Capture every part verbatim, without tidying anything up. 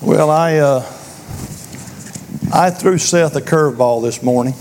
Well, I uh, I threw Seth a curveball this morning,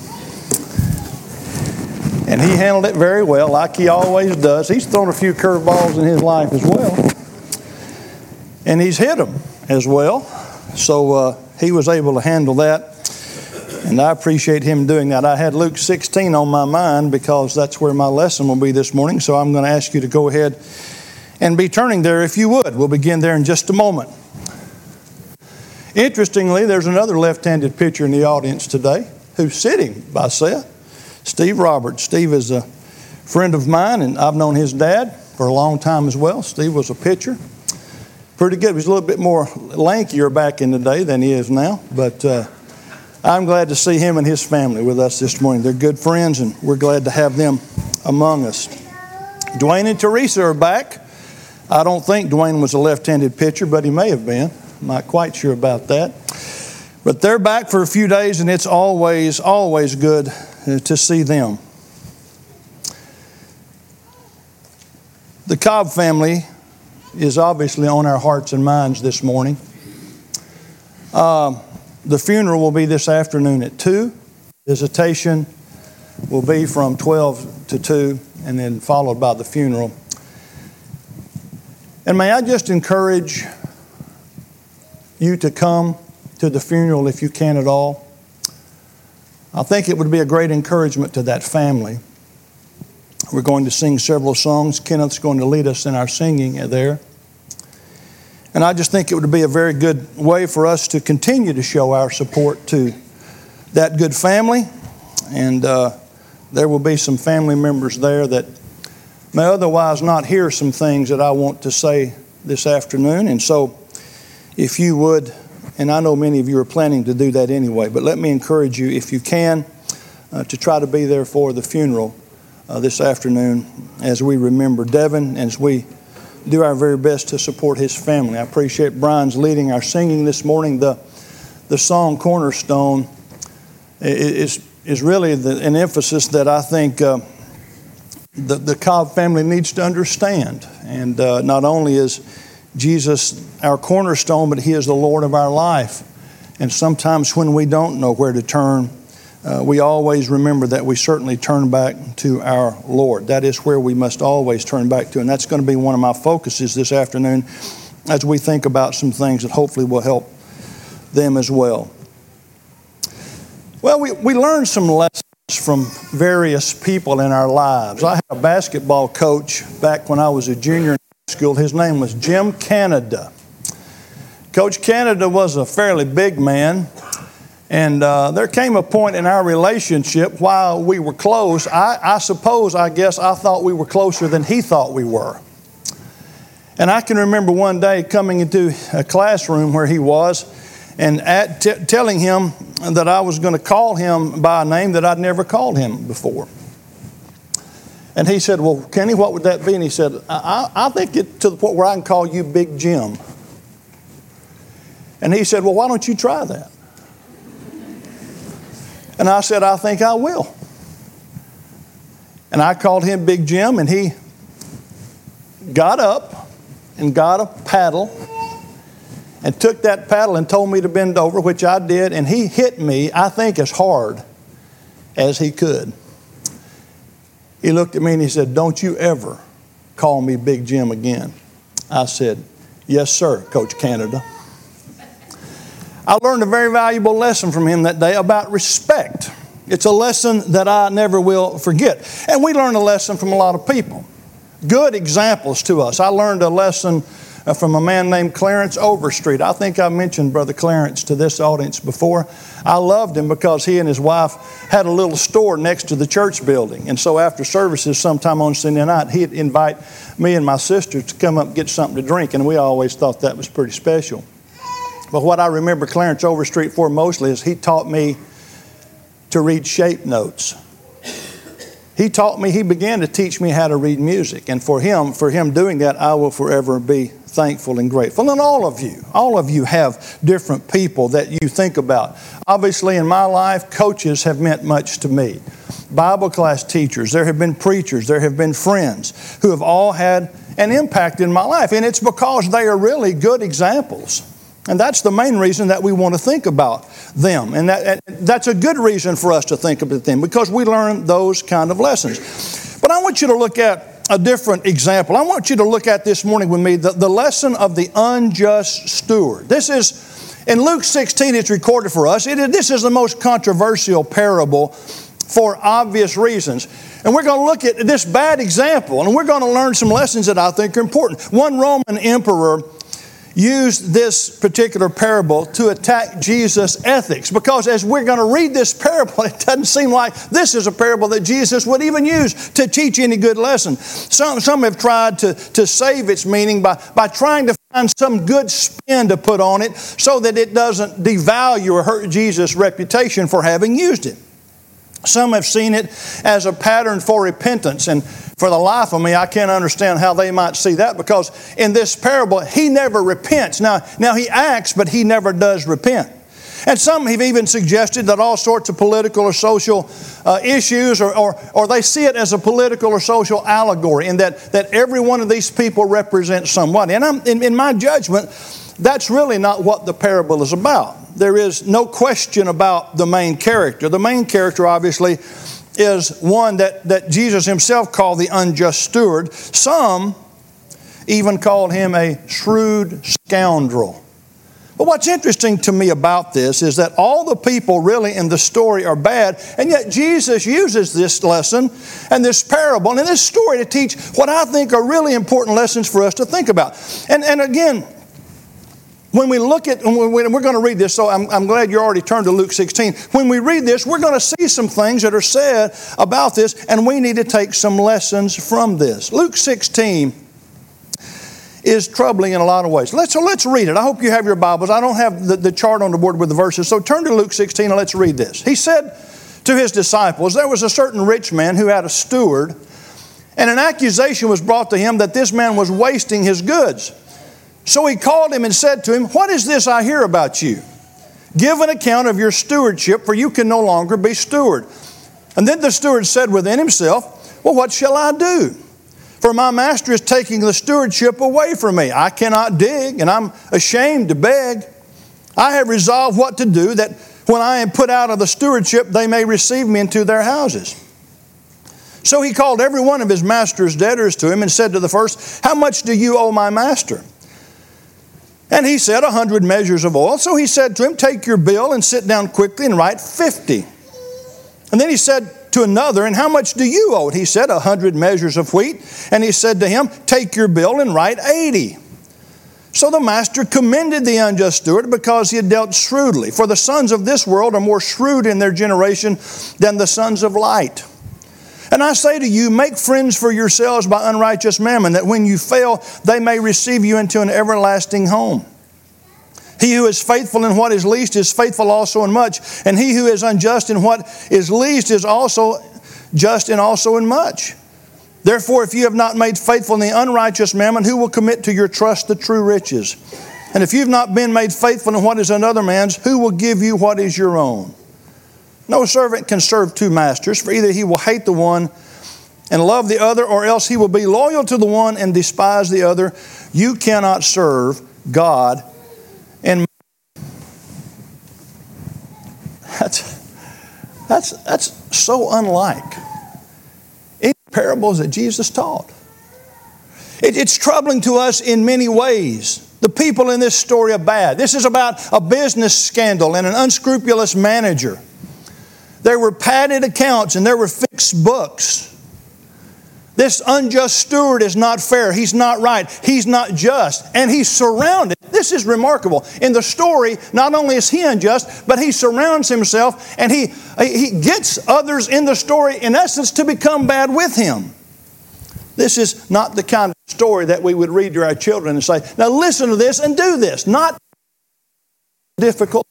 and he handled it very well, like he always does. He's thrown a few curveballs in his life as well, and he's hit them as well. So uh, he was able to handle that, and I appreciate him doing that. I had Luke sixteen on my mind because that's where my lesson will be this morning. So I'm going to ask you to go ahead and be turning there if you would. We'll begin there in just a moment. Interestingly, there's another left-handed pitcher in the audience today who's sitting by Seth, Steve Roberts. Steve is a friend of mine, and I've known his dad for a long time as well. Steve was a pitcher. Pretty good. He was a little bit more lankier back in the day than he is now, but uh, I'm glad to see him and his family with us this morning. They're good friends, and we're glad to have them among us. Dwayne and Teresa are back. I don't think Dwayne was a left-handed pitcher, but he may have been. I'm not quite sure about that. But they're back for a few days, and it's always, always good to see them. The Cobb family is obviously on our hearts and minds this morning. Uh, the funeral will be this afternoon at two. Visitation will be from twelve to two, and then followed by the funeral. And may I just encourage you to come to the funeral if you can at all. I think it would be a great encouragement to that family. We're going to sing several songs. Kenneth's going to lead us in our singing there. And I just think it would be a very good way for us to continue to show our support to that good family. And uh, there will be some family members there that may otherwise not hear some things that I want to say this afternoon. And so if you would, and I know many of you are planning to do that anyway, but let me encourage you, if you can, uh, to try to be there for the funeral uh, this afternoon as we remember Devin, and as we do our very best to support his family. I appreciate Brian's leading our singing this morning. The the song Cornerstone is, is really the, an emphasis that I think uh, the, the Cobb family needs to understand. And uh, not only is Jesus our cornerstone, but He is the Lord of our life. And sometimes when we don't know where to turn, uh, we always remember that we certainly turn back to our Lord. That is where we must always turn back to. And that's going to be one of my focuses this afternoon as we think about some things that hopefully will help them as well. Well, we, we learned some lessons from various people in our lives. I had a basketball coach back when I was a junior in high school. His name was Jim Canada. Coach Canada was a fairly big man, and uh, there came a point in our relationship while we were close. I, I suppose, I guess, I thought we were closer than he thought we were. And I can remember one day coming into a classroom where he was and at t- telling him that I was going to call him by a name that I'd never called him before. And he said, "Well, Kenny, what would that be?" And he said, I, I think it to the point where I can call you Big Jim. And he said, "Well, why don't you try that?" And I said, "I think I will." And I called him Big Jim, and he got up and got a paddle and took that paddle and told me to bend over, which I did, and he hit me, I think, as hard as he could. He looked at me and he said, "Don't you ever call me Big Jim again." I said, "Yes, sir, Coach Canada." I learned a very valuable lesson from him that day about respect. It's a lesson that I never will forget. And we learn a lesson from a lot of people. Good examples to us. I learned a lesson from a man named Clarence Overstreet. I think I mentioned Brother Clarence to this audience before. I loved him because he and his wife had a little store next to the church building. And so after services sometime on Sunday night, he'd invite me and my sister to come up and get something to drink. And we always thought that was pretty special. But what I remember Clarence Overstreet for mostly is he taught me to read shape notes. He taught me, he began to teach me how to read music. And for him, for him doing that, I will forever be thankful and grateful. And all of you, all of you have different people that you think about. Obviously, in my life, coaches have meant much to me. Bible class teachers, there have been preachers, there have been friends who have all had an impact in my life. And it's because they are really good examples And that's the main reason that we want to think about them. And that, that's a good reason for us to think about them, because we learn those kind of lessons. But I want you to look at a different example. I want you to look at this morning with me the, the lesson of the unjust steward. This is, in Luke sixteen, it's recorded for us. It is, this is the most controversial parable for obvious reasons. And we're going to look at this bad example, and we're going to learn some lessons that I think are important. One Roman emperor used this particular parable to attack Jesus' ethics, because as we're going to read this parable, it doesn't seem like this is a parable that Jesus would even use to teach any good lesson. Some, some have tried to, to save its meaning by, by trying to find some good spin to put on it so that it doesn't devalue or hurt Jesus' reputation for having used it. Some have seen it as a pattern for repentance, and for the life of me, I can't understand how they might see that, because in this parable, he never repents. Now, now he acts, but he never does repent. And some have even suggested that all sorts of political or social uh, issues, or, or, or they see it as a political or social allegory, in that, that every one of these people represents somebody. And I'm, in, in my judgment, that's really not what the parable is about. There is no question about the main character. The main character, obviously, is one that, that Jesus himself called the unjust steward. Some even called him a shrewd scoundrel. But what's interesting to me about this is that all the people really in the story are bad, and yet Jesus uses this lesson and this parable and this story to teach what I think are really important lessons for us to think about. And, and again, when we look at, and we're going to read this, so I'm, I'm glad you already turned to Luke sixteen. When we read this, we're going to see some things that are said about this, and we need to take some lessons from this. Luke sixteen is troubling in a lot of ways. Let's, so let's read it. I hope you have your Bibles. I don't have the, the chart on the board with the verses, so turn to Luke sixteen and let's read this. He said to his disciples, there was a certain rich man who had a steward, and an accusation was brought to him that this man was wasting his goods. So he called him and said to him, what is this I hear about you? Give an account of your stewardship, for you can no longer be steward. And then the steward said within himself, well, what shall I do? For my master is taking the stewardship away from me. I cannot dig, and I'm ashamed to beg. I have resolved what to do, that when I am put out of the stewardship, they may receive me into their houses. So he called every one of his master's debtors to him and said to the first, how much do you owe my master? And he said, a hundred measures of oil. So he said to him, take your bill and sit down quickly and write fifty. And then he said to another, and how much do you owe? He said, a hundred measures of wheat. And he said to him, take your bill and write eighty. So the master commended the unjust steward because he had dealt shrewdly. For the sons of this world are more shrewd in their generation than the sons of light. And I say to you, make friends for yourselves by unrighteous mammon, that when you fail, they may receive you into an everlasting home. He who is faithful in what is least is faithful also in much, and he who is unjust in what is least is also just and also in much. Therefore, if you have not made faithful in the unrighteous mammon, who will commit to your trust the true riches? And if you've not been made faithful in what is another man's, who will give you what is your own? No servant can serve two masters, for either he will hate the one and love the other, or else he will be loyal to the one and despise the other. You cannot serve God and money. That's, that's, that's so unlike any parables that Jesus taught. It, it's troubling to us in many ways. The people in this story are bad. This is about a business scandal and an unscrupulous manager. There were padded accounts and there were fixed books. This unjust steward is not fair. He's not right. He's not just. And he's surrounded. This is remarkable. In the story, not only is he unjust, but he surrounds himself and he, he gets others in the story, in essence, to become bad with him. This is not the kind of story that we would read to our children and say, now listen to this and do this. Not difficult.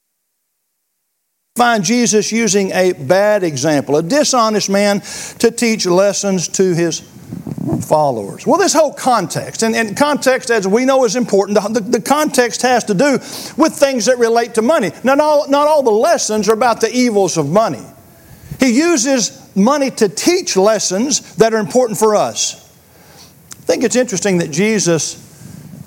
Find Jesus using a bad example, a dishonest man, to teach lessons to his followers. Well, this whole context, and, and context, as we know, is important. The, the, the context has to do with things that relate to money. Not all, not all the lessons are about the evils of money. He uses money to teach lessons that are important for us. I think it's interesting that Jesus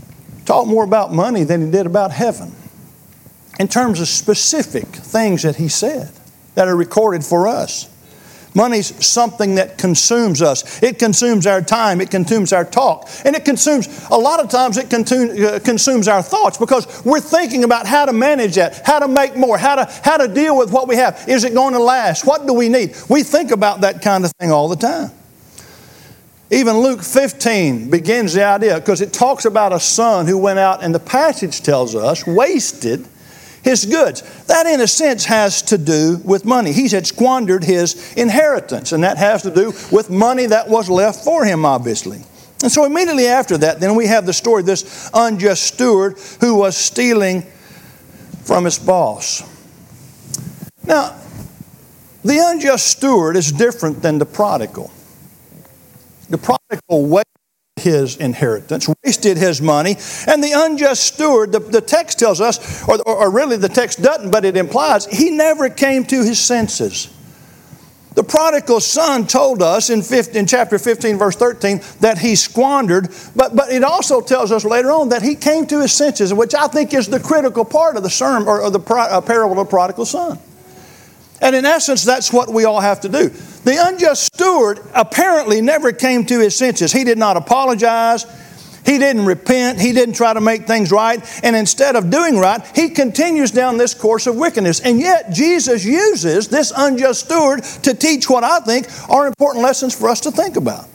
talked more about money than he did about heaven, in terms of specific things that he said that are recorded for us. Money's something that consumes us. It consumes our time. It consumes our talk. And it consumes, a lot of times it consumes our thoughts, because we're thinking about how to manage that, how to make more, how to, how to deal with what we have. Is it going to last? What do we need? We think about that kind of thing all the time. Even Luke fifteen begins the idea, because it talks about a son who went out, and the passage tells us, wasted his goods. That, in a sense, has to do with money. He had squandered his inheritance, and that has to do with money that was left for him, obviously. And so immediately after that, then we have the story of this unjust steward who was stealing from his boss. Now, the unjust steward is different than the prodigal. The prodigal wasted his inheritance, wasted his money, and the unjust steward, the, the text tells us, or, or, or really the text doesn't, but it implies, he never came to his senses. The prodigal son told us in, fifteen, in chapter fifteen, verse thirteen, that he squandered, but, but it also tells us later on that he came to his senses, which I think is the critical part of the sermon, or, or the pro, uh, parable of the prodigal son. And in essence, that's what we all have to do. The unjust steward apparently never came to his senses. He did not apologize. He didn't repent. He didn't try to make things right. And instead of doing right, he continues down this course of wickedness. And yet, Jesus uses this unjust steward to teach what I think are important lessons for us to think about.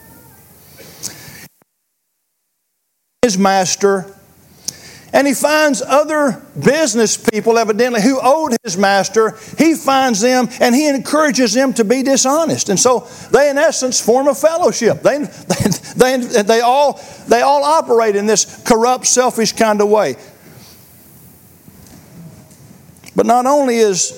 His master, and he finds other business people, evidently, who owed his master. He finds them, and he encourages them to be dishonest. And so they, in essence, form a fellowship. They, they, they, they, all, they all operate in this corrupt, selfish kind of way. But not only is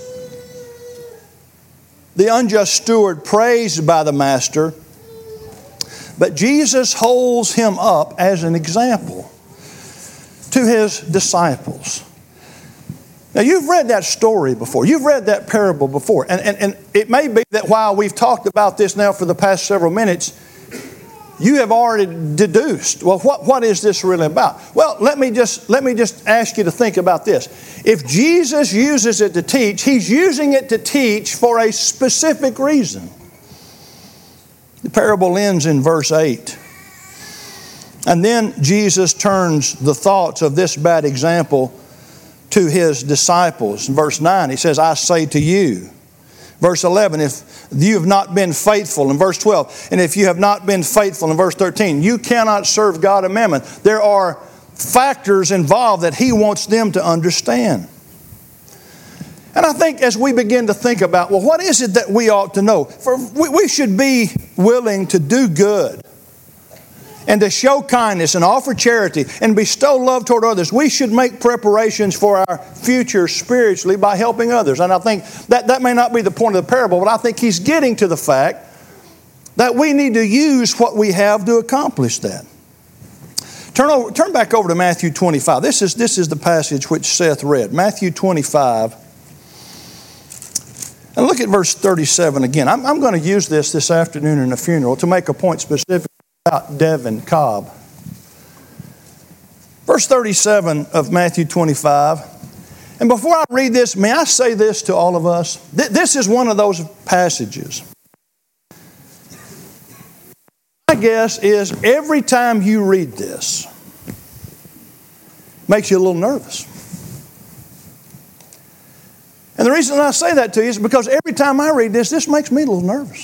the unjust steward praised by the master, but Jesus holds him up as an example to his disciples. Now, you've read that story before. You've read that parable before. And, and, and it may be that while we've talked about this now for the past several minutes, you have already deduced, well, what, what is this really about? Well, let me just, let me just ask you to think about this. If Jesus uses it to teach, he's using it to teach for a specific reason. The parable ends in verse eight. And then Jesus turns the thoughts of this bad example to his disciples. In verse nine, he says, I say to you. Verse eleven, if you have not been faithful. In verse twelve, and if you have not been faithful. In verse thirteen, you cannot serve God and mammon. There are factors involved that he wants them to understand. And I think as we begin to think about, well, what is it that we ought to know? For we, we should be willing to do good, and to show kindness and offer charity and bestow love toward others. We should make preparations for our future spiritually by helping others. And I think that, that may not be the point of the parable, but I think he's getting to the fact that we need to use what we have to accomplish that. Turn over, turn back over to Matthew twenty-five. This is, this is the passage which Seth read. Matthew twenty-five. And look at verse thirty-seven again. I'm, I'm going to use this this afternoon in a funeral to make a point specific about Devin Cobb. Verse thirty-seven of Matthew twenty-five. And before I read this, may I say this to all of us? This is one of those passages. My guess is every time you read this, it makes you a little nervous. And the reason I say that to you is because every time I read this, this makes me a little nervous.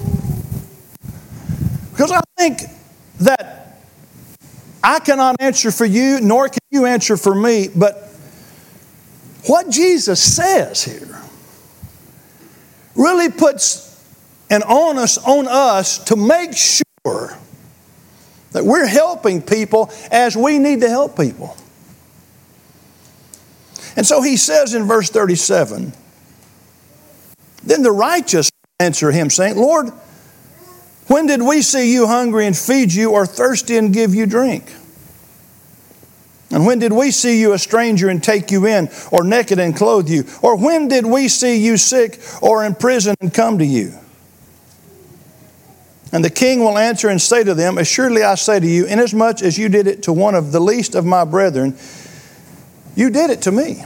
Because I think that I cannot answer for you, nor can you answer for me, but what Jesus says here really puts an onus on us to make sure that we're helping people as we need to help people. And so he says in verse thirty-seven, then the righteous answer him, saying, Lord, when did we see you hungry and feed you, or thirsty and give you drink? And when did we see you a stranger and take you in, or naked and clothe you? Or when did we see you sick or in prison and come to you? And the king will answer and say to them, assuredly I say to you, inasmuch as you did it to one of the least of my brethren, you did it to me.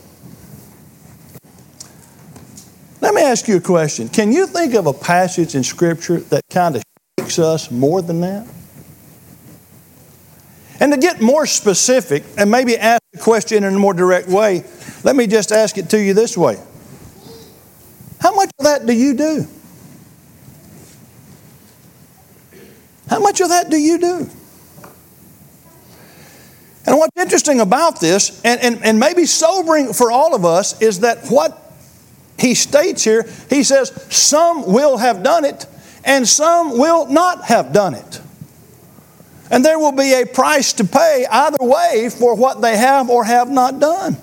Let me ask you a question. Can you think of a passage in Scripture that kind of shakes us more than that? And to get more specific and maybe ask the question in a more direct way, let me just ask it to you this way. How much of that do you do? How much of that do you do? And what's interesting about this, and, and, and maybe sobering for all of us, is that what he states here, he says, some will have done it, and some will not have done it. And there will be a price to pay either way for what they have or have not done.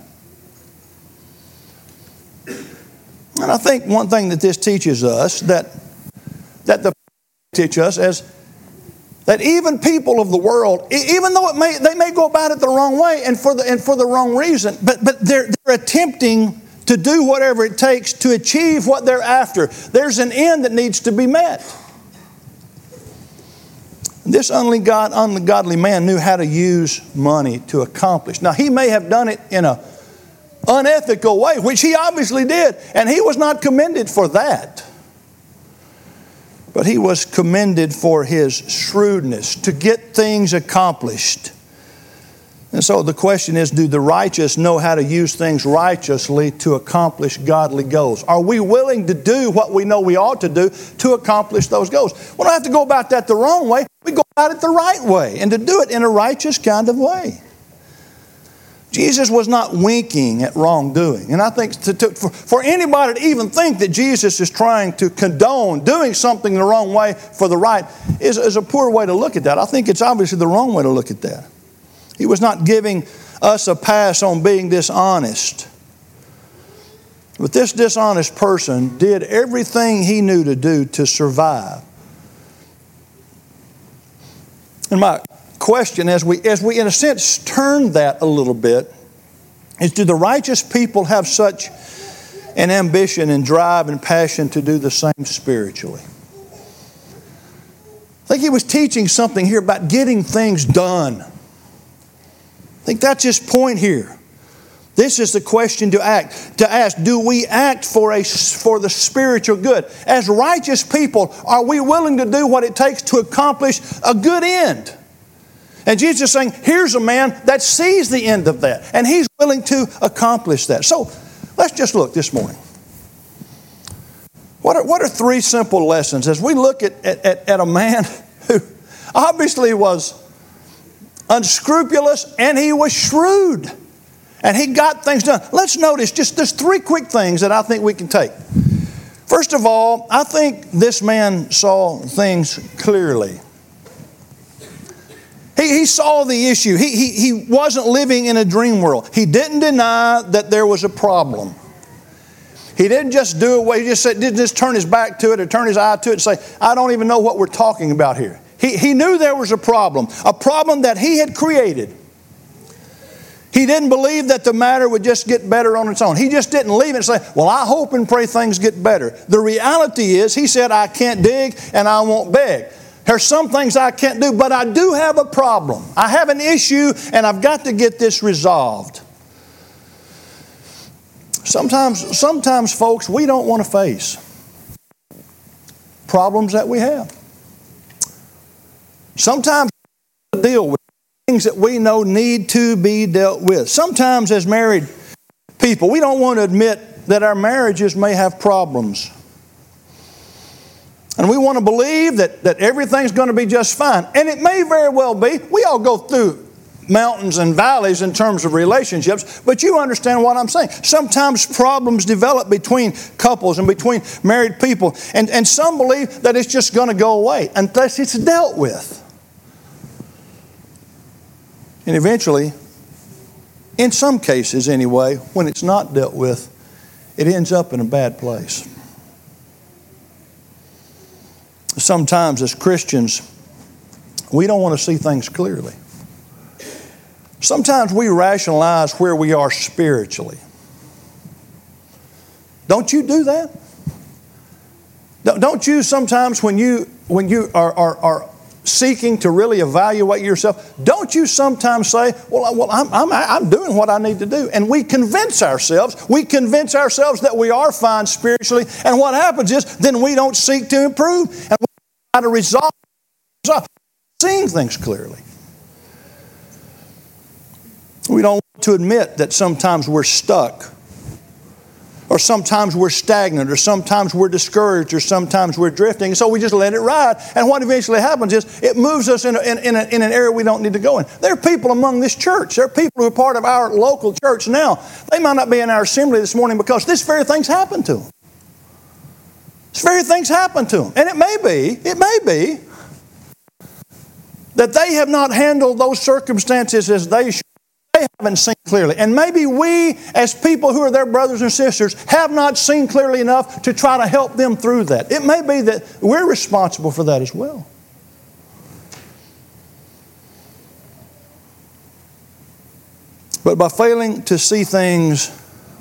And I think one thing that this teaches us, that, that the teach us as that even people of the world, even though it may, they may go about it the wrong way and for the, and for the wrong reason, but, but they're, they're attempting to do whatever it takes to achieve what they're after. There's an end that needs to be met. This ungodly, ungodly man knew how to use money to accomplish. Now, he may have done it in an unethical way, which he obviously did, and he was not commended for that. But he was commended for his shrewdness to get things accomplished. And so the question is, do the righteous know how to use things righteously to accomplish godly goals? Are we willing to do what we know we ought to do to accomplish those goals? We don't have to go about that the wrong way. We go about it the right way, and to do it in a righteous kind of way. Jesus was not winking at wrongdoing. And I think to, to, for, for anybody to even think that Jesus is trying to condone doing something the wrong way for the right is, is a poor way to look at that. I think it's obviously the wrong way to look at that. He was not giving us a pass on being dishonest. But this dishonest person did everything he knew to do to survive. And my question, as we, as we in a sense turn that a little bit, is do the righteous people have such an ambition and drive and passion to do the same spiritually? I think he was teaching something here about getting things done. I think that's his point here. This is the question to act, to ask, do we act for a, for the spiritual good? As righteous people, are we willing to do what it takes to accomplish a good end? And Jesus is saying, here's a man that sees the end of that, and he's willing to accomplish that. So let's just look this morning. What are, what are three simple lessons as we look at, at, at a man who obviously was unscrupulous and he was shrewd and he got things done? Let's notice just there's three quick things that I think we can take. First of all, I think this man saw things clearly. He, he saw the issue. He, he, he wasn't living in a dream world. He didn't deny that there was a problem. He didn't just do away, he just said, didn't just turn his back to it or turn his eye to it and say, I don't even know what we're talking about here. He, he knew there was a problem, a problem that he had created. He didn't believe that the matter would just get better on its own. He just didn't leave it and say, well, I hope and pray things get better. The reality is, he said, I can't dig and I won't beg. There's some things I can't do, but I do have a problem. I have an issue and I've got to get this resolved. Sometimes, sometimes, folks, we don't want to face problems that we have. Sometimes we deal with things that we know need to be dealt with. Sometimes as married people, we don't want to admit that our marriages may have problems. And we want to believe that, that everything's going to be just fine. And it may very well be. We all go through mountains and valleys in terms of relationships, but you understand what I'm saying. Sometimes problems develop between couples and between married people, and, and some believe that it's just going to go away unless it's dealt with. And eventually, in some cases anyway, when it's not dealt with, it ends up in a bad place. Sometimes as Christians, we don't want to see things clearly. Sometimes we rationalize where we are spiritually. Don't you do that? Don't you sometimes when you when you are, are, are seeking to really evaluate yourself, don't you sometimes say, well, well I'm, I'm, I'm doing what I need to do? And we convince ourselves, we convince ourselves that we are fine spiritually, and what happens is then we don't seek to improve, and we try to resolve, resolve seeing things clearly. We don't want to admit that sometimes we're stuck, or sometimes we're stagnant, or sometimes we're discouraged, or sometimes we're drifting. So we just let it ride. And what eventually happens is it moves us in, a, in, in, a, in an area we don't need to go in. There are people among this church. There are people who are part of our local church now. They might not be in our assembly this morning because this very thing's happened to them. This very thing's happened to them. And it may be, it may be that they have not handled those circumstances as they should. They haven't seen clearly. And maybe we, as people who are their brothers and sisters, have not seen clearly enough to try to help them through that. It may be that we're responsible for that as well. But by failing to see things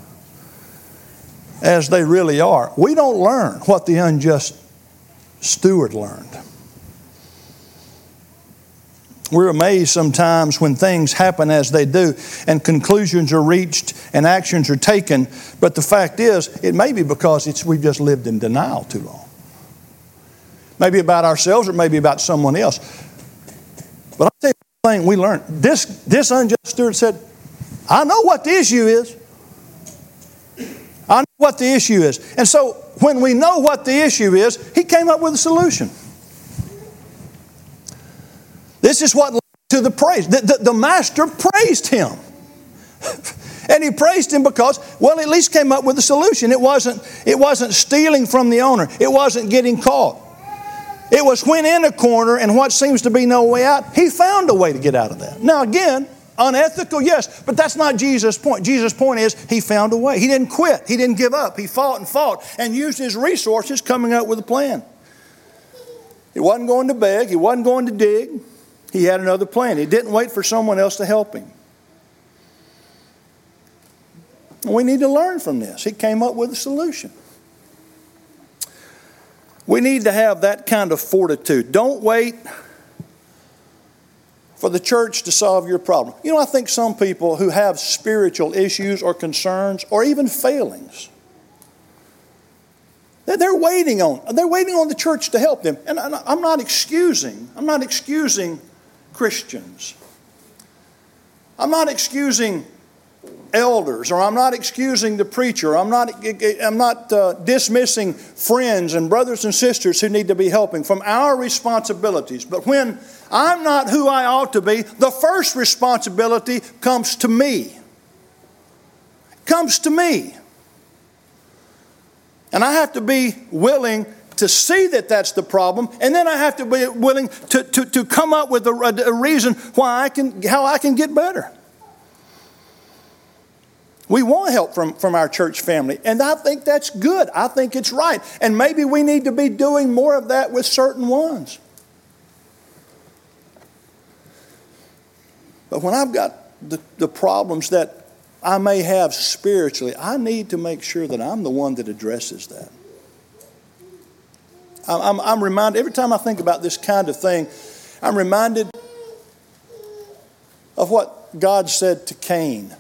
as they really are, we don't learn what the unjust steward learned. We're amazed sometimes when things happen as they do and conclusions are reached and actions are taken. But the fact is, it may be because it's, we've just lived in denial too long. Maybe about ourselves or maybe about someone else. But I'll tell you the thing we learned. This, this unjust steward said, I know what the issue is. I know what the issue is. And so when we know what the issue is, he came up with a solution. This is what led to the praise. The, the, the master praised him. And he praised him because, well, at least came up with a solution. It wasn't, it wasn't stealing from the owner. It wasn't getting caught. It was when in a corner and what seems to be no way out, he found a way to get out of that. Now again, unethical, yes, but that's not Jesus' point. Jesus' point is he found a way. He didn't quit. He didn't give up. He fought and fought and used his resources coming up with a plan. He wasn't going to beg. He wasn't going to dig. He had another plan. He didn't wait for someone else to help him. We need to learn from this. He came up with a solution. We need to have that kind of fortitude. Don't wait for the church to solve your problem. You know, I think some people who have spiritual issues or concerns or even failings, they're waiting on, they're waiting on the church to help them. And I'm not excusing, I'm not excusing Christians. I'm not excusing elders, or I'm not excusing the preacher. I'm not, I'm not uh, dismissing friends and brothers and sisters who need to be helping from our responsibilities. But when I'm not who I ought to be, the first responsibility comes to me. Comes to me. And I have to be willing to see that that's the problem, and then I have to be willing to, to, to come up with a, a reason why I can, how I can get better. We want help from, from our church family, and I think that's good. I think it's right. And maybe we need to be doing more of that with certain ones. But when I've got the, the problems that I may have spiritually, I need to make sure that I'm the one that addresses that. I'm, I'm reminded, every time I think about this kind of thing, I'm reminded of what God said to Cain.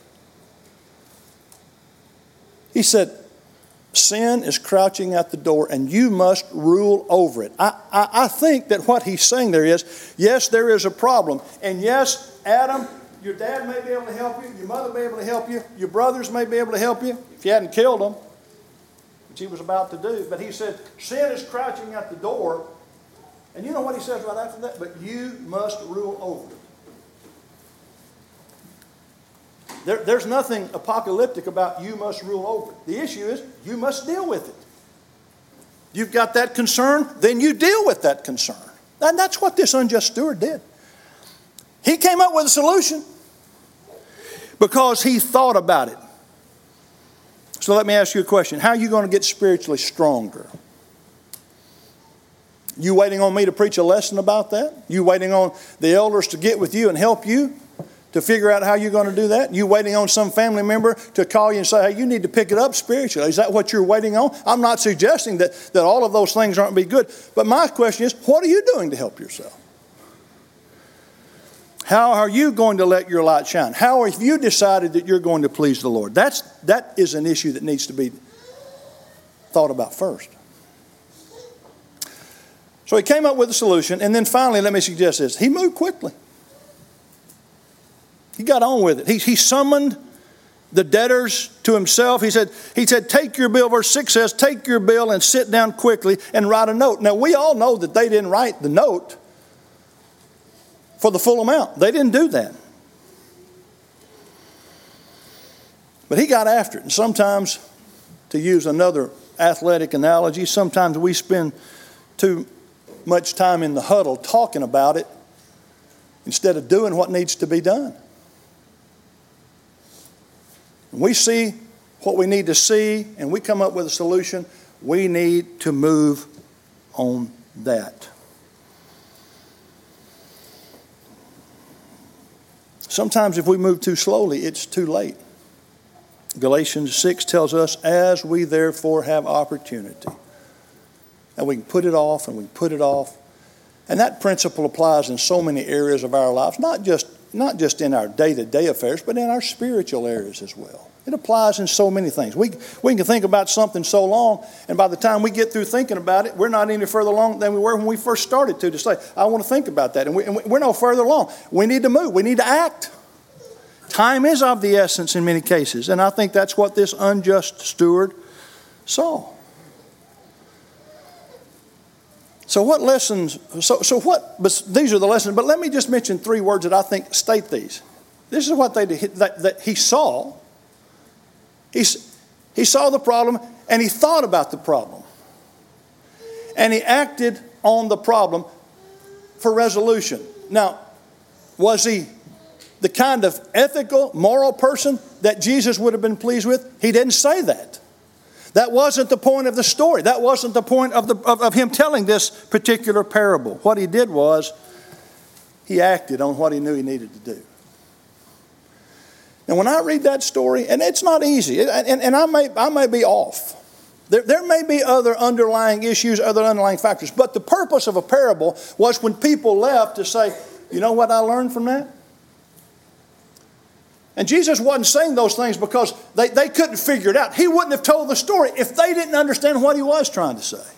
He said, sin is crouching at the door and you must rule over it. I, I, I think that what he's saying there is, yes, there is a problem. And yes, Adam, your dad may be able to help you, your mother may be able to help you, your brothers may be able to help you, if you hadn't killed them, which he was about to do. But he said, sin is crouching at the door. And you know what he says right after that? But you must rule over it. There, there's nothing apocalyptic about you must rule over it. The issue is you must deal with it. You've got that concern, then you deal with that concern. And that's what this unjust steward did. He came up with a solution because he thought about it. So let me ask you a question. How are you going to get spiritually stronger? You waiting on me to preach a lesson about that? You waiting on the elders to get with you and help you to figure out how you're going to do that? You waiting on some family member to call you and say, hey, you need to pick it up spiritually. Is that what you're waiting on? I'm not suggesting that, that all of those things aren't be good. But my question is, what are you doing to help yourself? How are you going to let your light shine? How have you decided that you're going to please the Lord? That's, that is an issue that needs to be thought about first. So he came up with a solution, and then finally, let me suggest this. He moved quickly. He got on with it. He, he summoned the debtors to himself. He said, he said, take your bill. Verse six says, take your bill and sit down quickly and write a note. Now, we all know that they didn't write the note for the full amount. They didn't do that. But he got after it. And sometimes, to use another athletic analogy, sometimes we spend too much time in the huddle talking about it instead of doing what needs to be done. When we see what we need to see and we come up with a solution, we need to move on that. Sometimes if we move too slowly, it's too late. Galatians six tells us, as we therefore have opportunity. And we can put it off and we can put it off. And that principle applies in so many areas of our lives, not just Not just in our day-to-day affairs, but in our spiritual areas as well. It applies in so many things. We, we can think about something so long, and by the time we get through thinking about it, we're not any further along than we were when we first started to, to say, I want to think about that. And, we, and we're no further along. We need to move. We need to act. Time is of the essence in many cases, and I think that's what this unjust steward saw. So what lessons, so, so what, but these are the lessons, but let me just mention three words that I think state these. This is what they did, that, that he saw. He, he saw the problem and he thought about the problem. And he acted on the problem for resolution. Now, was he the kind of ethical, moral person that Jesus would have been pleased with? He didn't say that. That wasn't the point of the story. That wasn't the point of, the, of, of him telling this particular parable. What he did was he acted on what he knew he needed to do. And when I read that story, and it's not easy, and, and I may I may be off. There, there may be other underlying issues, other underlying factors. But the purpose of a parable was when people left to say, you know what I learned from that? And Jesus wasn't saying those things because they, they couldn't figure it out. He wouldn't have told the story if they didn't understand what he was trying to say.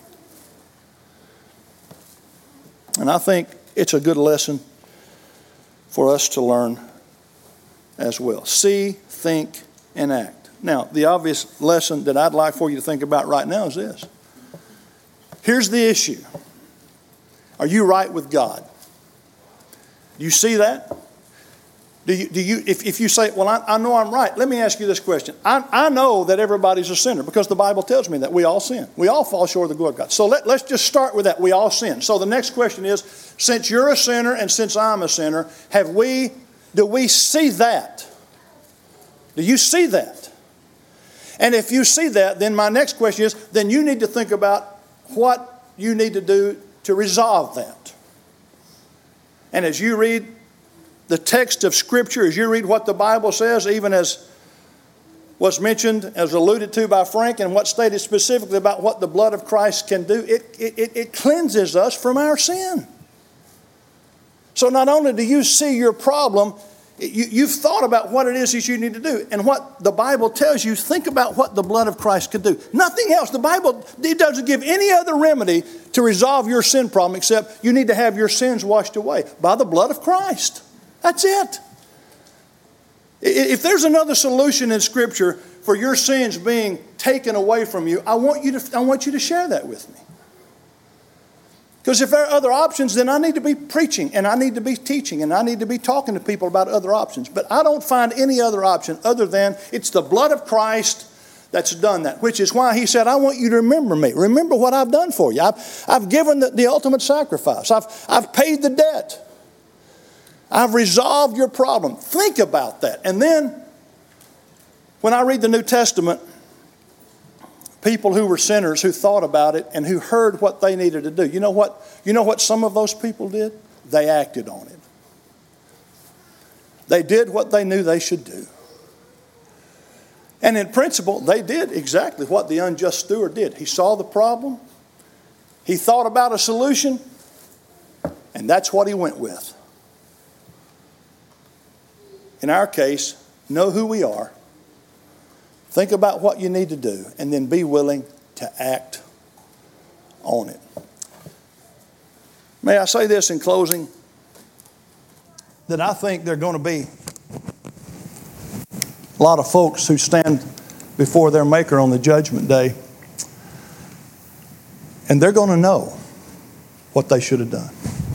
And I think it's a good lesson for us to learn as well. See, think, and act. Now, the obvious lesson that I'd like for you to think about right now is this. Here's the issue. Are you right with God? Do you see that? Do you, do you, if, if you say, well, I, I know I'm right, let me ask you this question. I, I know that everybody's a sinner because the Bible tells me that we all sin. We all fall short of the glory of God. So let, let's just start with that. We all sin. So the next question is, since you're a sinner and since I'm a sinner, have we, do we see that? Do you see that? And if you see that, then my next question is, then you need to think about what you need to do to resolve that. And as you read the text of Scripture, as you read what the Bible says, even as was mentioned, as alluded to by Frank, and what stated specifically about what the blood of Christ can do, it, it, it cleanses us from our sin. So not only do you see your problem, you, you've thought about what it is that you need to do. And what the Bible tells you, think about what the blood of Christ can do. Nothing else. The Bible it doesn't give any other remedy to resolve your sin problem except you need to have your sins washed away by the blood of Christ. That's it. If there's another solution in Scripture for your sins being taken away from you, I want you to, I want you to share that with me. Because if there are other options, then I need to be preaching and I need to be teaching and I need to be talking to people about other options. But I don't find any other option other than it's the blood of Christ that's done that, which is why he said, I want you to remember me. Remember what I've done for you. I've, I've given the, the ultimate sacrifice. I've, I've paid the debt. I've resolved your problem. Think about that. And then, when I read the New Testament, people who were sinners who thought about it and who heard what they needed to do, you know what, you know what some of those people did? They acted on it. They did what they knew they should do. And in principle, they did exactly what the unjust steward did. He saw the problem. He thought about a solution. And that's what he went with. In our case, know who we are. Think about what you need to do. And then be willing to act on it. May I say this in closing? That I think there are going to be a lot of folks who stand before their Maker on the judgment day, and they're going to know what they should have done.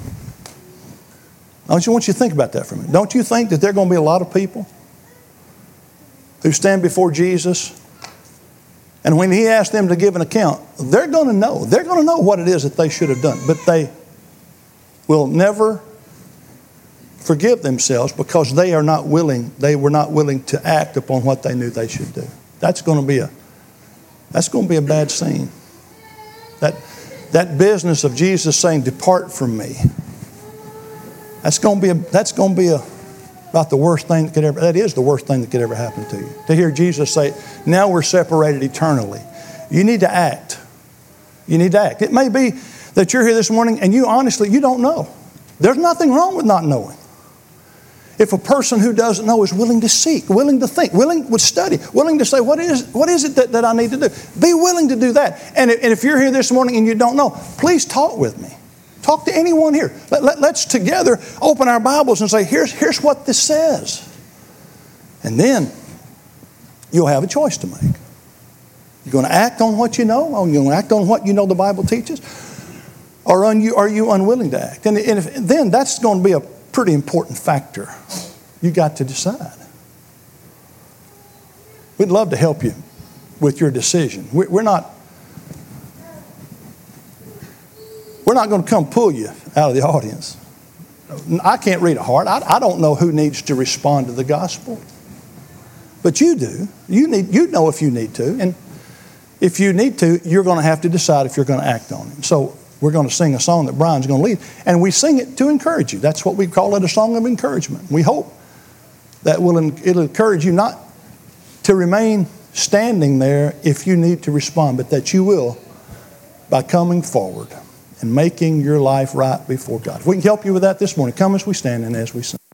I just want you to think about that for a minute. Don't you think that there are going to be a lot of people who stand before Jesus, and when He asks them to give an account, they're going to know. They're going to know what it is that they should have done, but they will never forgive themselves because they are not willing, they were not willing to act upon what they knew they should do. That's going to be a, that's going to be a bad scene. That, that business of Jesus saying, "Depart from me," that's going to be a, that's going to be a, about the worst thing that could ever, that is the worst thing that could ever happen to you. To hear Jesus say, now we're separated eternally. You need to act. You need to act. It may be that you're here this morning and you honestly, you don't know. There's nothing wrong with not knowing. If a person who doesn't know is willing to seek, willing to think, willing to study, willing to say, what is, what is it that, that I need to do? Be willing to do that. And if, and if you're here this morning and you don't know, please talk with me. Talk to anyone here. Let, let, let's together open our Bibles and say, here's, here's what this says. And then you'll have a choice to make. You're going to act on what you know, or you're going to act on what you know the Bible teaches, or are you, are you unwilling to act? And, and if, then that's going to be a pretty important factor. You got to decide. We'd love to help you with your decision. We're not, we're not going to come pull you out of the audience. I can't read a heart. I, I don't know who needs to respond to the gospel. But you do. You need, you know if you need to. And if you need to, you're going to have to decide if you're going to act on it. So we're going to sing a song that Brian's going to lead. And we sing it to encourage you. That's what we call it, a song of encouragement. We hope that will, it'll encourage you not to remain standing there if you need to respond, but that you will by coming forward and making your life right before God. If we can help you with that this morning, come as we stand and as we sing.